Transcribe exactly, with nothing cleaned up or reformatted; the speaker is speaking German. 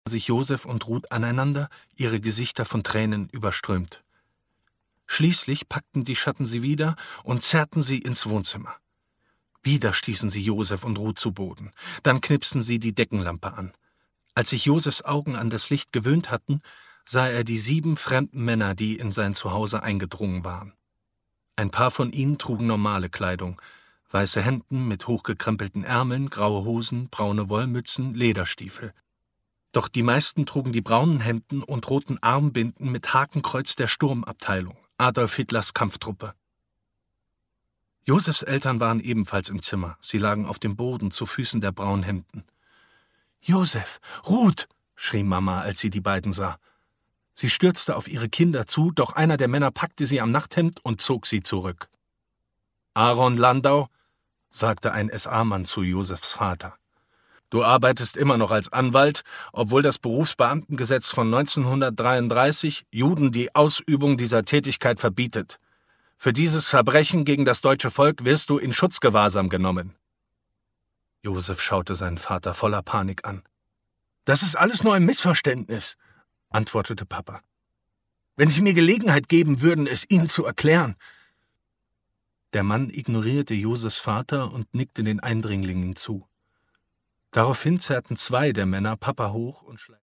sich Josef und Ruth aneinander, ihre Gesichter von Tränen überströmt. Schließlich packten die Schatten sie wieder und zerrten sie ins Wohnzimmer. Wieder stießen sie Josef und Ruth zu Boden. Dann knipsten sie die Deckenlampe an. Als sich Josefs Augen an das Licht gewöhnt hatten, sah er die sieben fremden Männer, die in sein Zuhause eingedrungen waren. Ein paar von ihnen trugen normale Kleidung, weiße Hemden mit hochgekrempelten Ärmeln, graue Hosen, braune Wollmützen, Lederstiefel. Doch die meisten trugen die braunen Hemden und roten Armbinden mit Hakenkreuz der Sturmabteilung, Adolf Hitlers Kampftruppe. Josefs Eltern waren ebenfalls im Zimmer. Sie lagen auf dem Boden zu Füßen der braunen Hemden. »Josef, Ruth«, schrie Mama, als sie die beiden sah. Sie stürzte auf ihre Kinder zu, doch einer der Männer packte sie am Nachthemd und zog sie zurück. »Aaron Landau«, sagte ein S A-Mann zu Josefs Vater, »du arbeitest immer noch als Anwalt, obwohl das Berufsbeamtengesetz von neunzehnhundertdreiunddreißig Juden die Ausübung dieser Tätigkeit verbietet. Für dieses Verbrechen gegen das deutsche Volk wirst du in Schutzgewahrsam genommen.« Josef schaute seinen Vater voller Panik an. »Das ist alles nur ein Missverständnis«, antwortete Papa. »Wenn Sie mir Gelegenheit geben würden, es Ihnen zu erklären.« Der Mann ignorierte Josefs Vater und nickte den Eindringlingen zu. Daraufhin zerrten zwei der Männer Papa hoch und schleiften